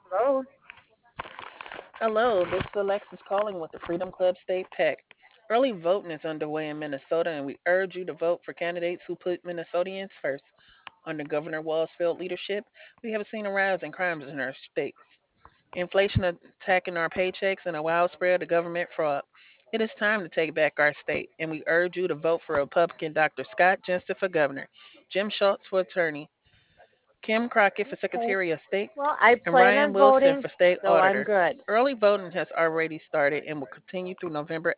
Hello. Hello, this is Alexis calling with the Freedom Club State PAC. Early voting is underway in Minnesota, and we urge you to vote for candidates who put Minnesotans first. Under Governor Walzfield's leadership, we have seen a rise in crimes in our state. Inflation attacking our paychecks and a wild spread of government fraud. It is time to take back our state, and we urge you to vote for Republican Dr. Scott Jensen for governor, Jim Schultz for attorney, Kim Crockett for Okay. Secretary of State, Well, I and plan Ryan on Wilson voting, for State so I'm Auditor. good. Early voting has already started and will continue through November